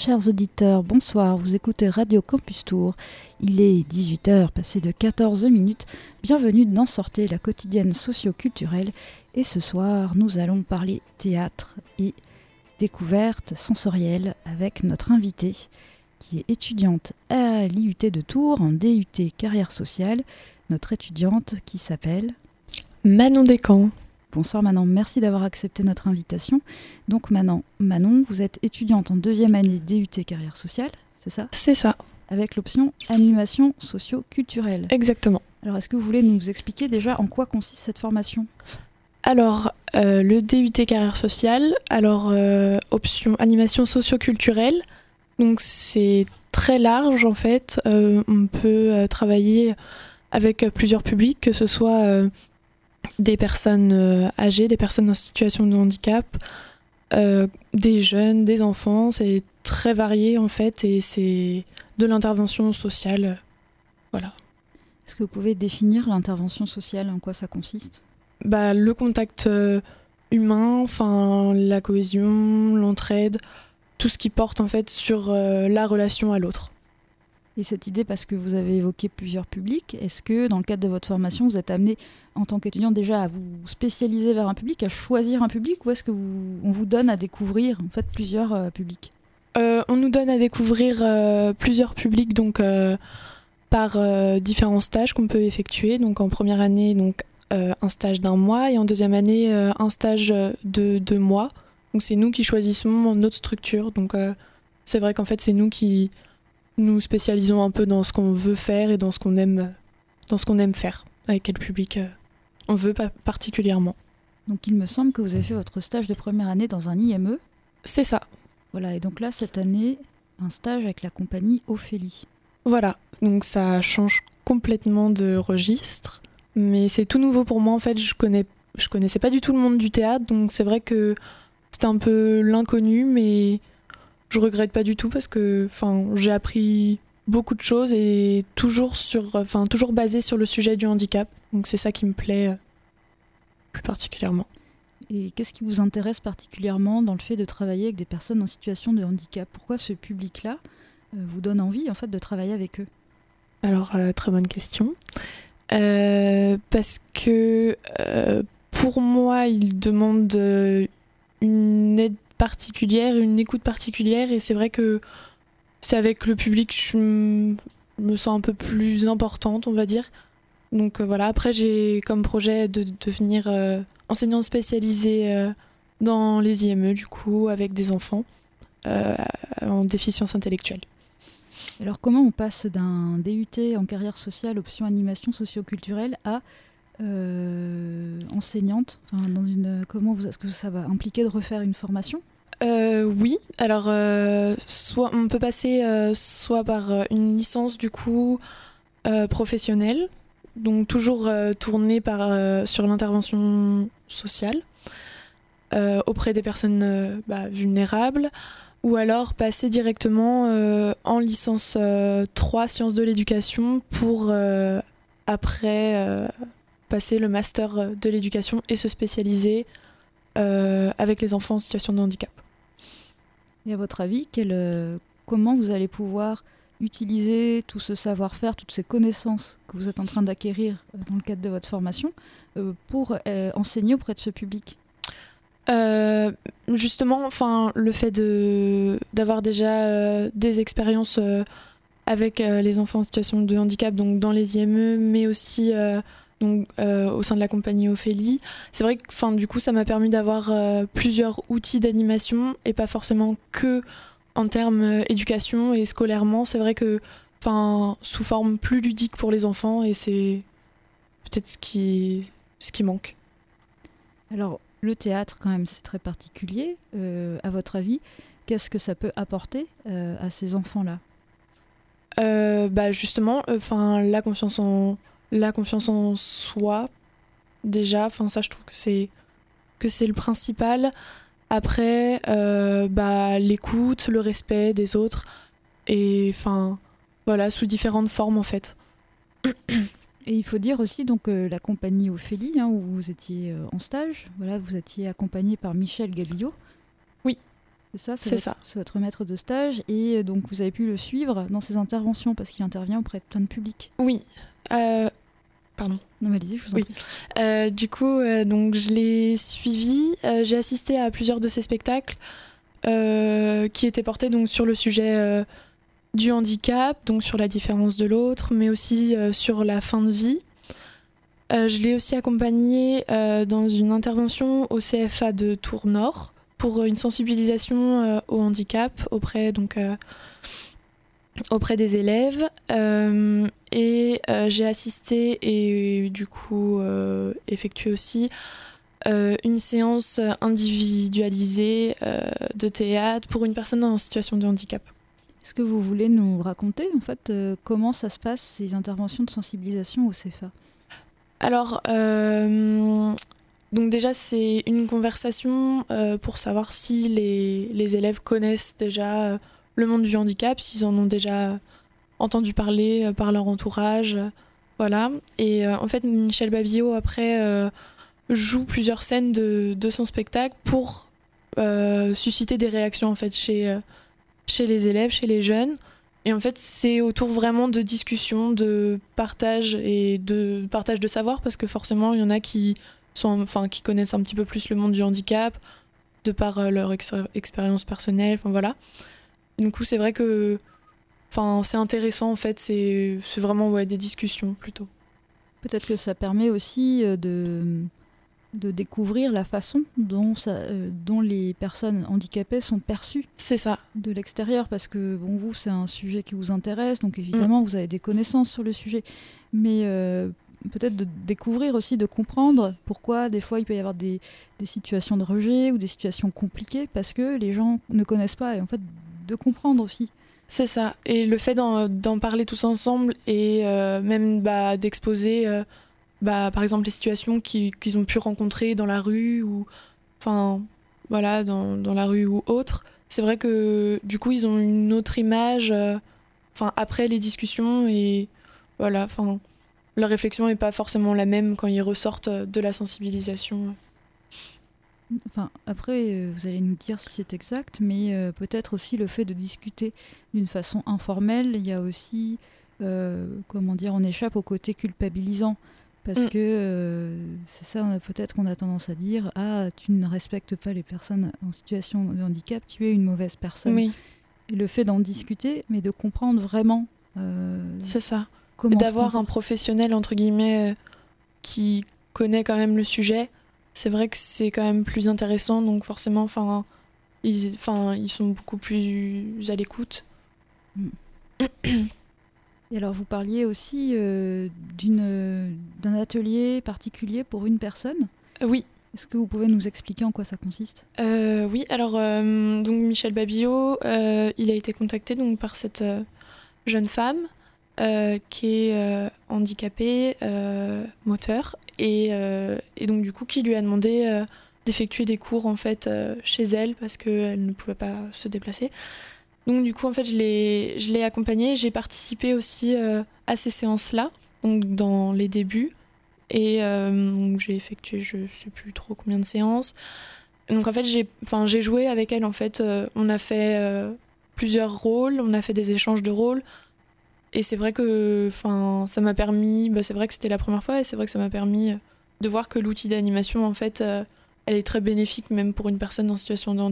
Chers auditeurs, bonsoir, vous écoutez Radio Campus Tour. Il est 18h, passé de 14 minutes. Bienvenue dans Sortez, la quotidienne socio-culturelle. Et ce soir, nous allons parler théâtre et découverte sensorielle avec notre invitée, qui est étudiante à l'IUT de Tours, en DUT carrière sociale. Notre étudiante qui s'appelle Manon Descamps. Bonsoir Manon, merci d'avoir accepté notre invitation. Donc Manon, vous êtes étudiante en deuxième année DUT carrière sociale, c'est ça ? C'est ça. Avec l'option animation socio-culturelle. Exactement. Alors est-ce que vous voulez nous expliquer déjà en quoi consiste cette formation ? Alors, le DUT carrière sociale, option animation socio-culturelle, donc c'est très large en fait. On peut travailler avec plusieurs publics, que ce soit des personnes âgées, des personnes en situation de handicap, des jeunes, des enfants. C'est très varié en fait et c'est de l'intervention sociale. Voilà. Est-ce que vous pouvez définir l'intervention sociale, en quoi ça consiste ? Le contact humain, la cohésion, l'entraide, tout ce qui porte en fait sur la relation à l'autre. Et cette idée, parce que vous avez évoqué plusieurs publics, est-ce que dans le cadre de votre formation, vous êtes amené en tant qu'étudiant déjà à vous spécialiser vers un public, à choisir un public, ou est-ce que on vous donne à découvrir en fait plusieurs publics ? On nous donne à découvrir plusieurs publics donc par différents stages qu'on peut effectuer. Donc en première année, un stage d'1 mois et en deuxième année, un stage de 2 mois. Donc c'est nous qui choisissons notre structure. Donc c'est vrai qu'en fait c'est nous qui nous spécialisons un peu dans ce qu'on veut faire et dans ce qu'on aime faire, avec quel public on veut particulièrement. Donc il me semble que vous avez fait votre stage de première année dans un IME. C'est ça. Voilà, et donc là, cette année, un stage avec la compagnie Ophélie. Voilà, donc ça change complètement de registre, mais c'est tout nouveau pour moi en fait. Je connaissais pas du tout le monde du théâtre, donc c'est vrai que c'était un peu l'inconnu, mais je regrette pas du tout parce que j'ai appris beaucoup de choses et toujours basé sur le sujet du handicap, donc c'est ça qui me plaît plus particulièrement. Et qu'est-ce qui vous intéresse particulièrement dans le fait de travailler avec des personnes en situation de handicap ? Pourquoi ce public-là vous donne envie en fait de travailler avec eux ? Alors, très bonne question. Parce que pour moi, ils demandent une aide particulière, une écoute particulière, et c'est vrai que c'est avec le public que je me sens un peu plus importante, on va dire. Donc voilà, après j'ai comme projet de devenir enseignante spécialisée dans les IME, du coup, avec des enfants en déficience intellectuelle. Alors comment on passe d'un DUT en carrière sociale, option animation socio-culturelle, à enseignante est-ce que ça va impliquer de refaire une formation ? Oui, alors soit on peut passer soit par une licence du coup professionnelle, donc toujours tournée sur l'intervention sociale auprès des personnes vulnérables, ou alors passer directement en licence 3 sciences de l'éducation pour après passer le master de l'éducation et se spécialiser avec les enfants en situation de handicap. Et à votre avis, comment vous allez pouvoir utiliser tout ce savoir-faire, toutes ces connaissances que vous êtes en train d'acquérir dans le cadre de votre formation pour enseigner auprès de ce public ? Justement, le fait d'avoir déjà des expériences avec les enfants en situation de handicap, donc dans les IME, mais aussi au sein de la compagnie Ophélie, c'est vrai que du coup ça m'a permis d'avoir plusieurs outils d'animation et pas forcément que en termes éducation et scolairement. C'est vrai que sous forme plus ludique pour les enfants, et c'est peut-être ce qui manque. Alors le théâtre, quand même, c'est très particulier. À votre avis, qu'est-ce que ça peut apporter à ces enfants-là ? Justement, la confiance en soi, déjà. Ça, je trouve que c'est le principal. Après, l'écoute, le respect des autres, et sous différentes formes en fait. Et il faut dire aussi donc la compagnie Ophélie, où vous étiez en stage, vous étiez accompagné par Michel Gabillot. Oui. C'est votre maître de stage et donc vous avez pu le suivre dans ses interventions parce qu'il intervient auprès de plein de public. Oui. Pardon. Non, mais allez-y, je vous en prie. Du coup, donc je l'ai suivi. J'ai assisté à plusieurs de ses spectacles qui étaient portés donc, sur le sujet du handicap, donc sur la différence de l'autre, mais aussi sur la fin de vie. Je l'ai aussi accompagné dans une intervention au CFA de Tours-Nord pour une sensibilisation au handicap auprès des élèves. Et j'ai assisté et du coup effectué aussi une séance individualisée de théâtre pour une personne en situation de handicap. Est-ce que vous voulez nous raconter en fait comment ça se passe ces interventions de sensibilisation au CFA ? Alors, donc déjà c'est une conversation pour savoir si les élèves connaissent déjà le monde du handicap, s'ils en ont déjà entendu parler par leur entourage, voilà. Et en fait Michel Babillot après joue plusieurs scènes de son spectacle pour susciter des réactions en fait chez les élèves, chez les jeunes. Et en fait, c'est autour vraiment de discussions, de partage et de partage de savoir, parce que forcément, il y en a qui connaissent un petit peu plus le monde du handicap, de par leur expérience personnelle, enfin voilà. Et du coup, c'est vrai que c'est intéressant, en fait, c'est vraiment des discussions, plutôt. Peut-être que ça permet aussi de découvrir la façon dont les personnes handicapées sont perçues. C'est ça. De l'extérieur, parce que vous, c'est un sujet qui vous intéresse, donc évidemment, vous avez des connaissances sur le sujet. Mais peut-être de découvrir aussi, de comprendre pourquoi des fois il peut y avoir des situations de rejet ou des situations compliquées, parce que les gens ne connaissent pas, et en fait, de comprendre aussi. C'est ça. Et le fait d'en parler tous ensemble et même d'exposer... par exemple les situations qu'ils ont pu rencontrer dans la rue ou dans la rue ou autre, c'est vrai que du coup ils ont une autre image après les discussions et voilà, leur réflexion n'est pas forcément la même quand ils ressortent de la sensibilisation. Après, vous allez nous dire si c'est exact, mais peut-être aussi le fait de discuter d'une façon informelle, il y a aussi, on échappe au côté culpabilisant. Parce que c'est ça, peut-être qu'on a tendance à dire « Ah, tu ne respectes pas les personnes en situation de handicap, tu es une mauvaise personne. » Oui. Et le fait d'en discuter, mais de comprendre vraiment... c'est ça. D'avoir un professionnel, entre guillemets, qui connaît quand même le sujet, c'est vrai que c'est quand même plus intéressant. Donc forcément, ils sont beaucoup plus à l'écoute. Et alors, vous parliez aussi d'un atelier particulier pour une personne ? Oui. Est-ce que vous pouvez nous expliquer en quoi ça consiste ? Oui, alors donc Michel Babillot, il a été contacté donc, par cette jeune femme qui est handicapée moteur et donc du coup qui lui a demandé d'effectuer des cours en fait chez elle parce qu'elle ne pouvait pas se déplacer. Donc du coup en fait je l'ai accompagnée, j'ai participé aussi à ces séances-là, donc dans les débuts, et donc j'ai effectué je sais plus trop combien de séances. Donc en fait j'ai joué avec elle en fait, on a fait plusieurs rôles, on a fait des échanges de rôles, et c'est vrai que ça m'a permis, c'est vrai que c'était la première fois et c'est vrai que ça m'a permis de voir que l'outil d'animation en fait elle est très bénéfique même pour une personne en situation de handicap.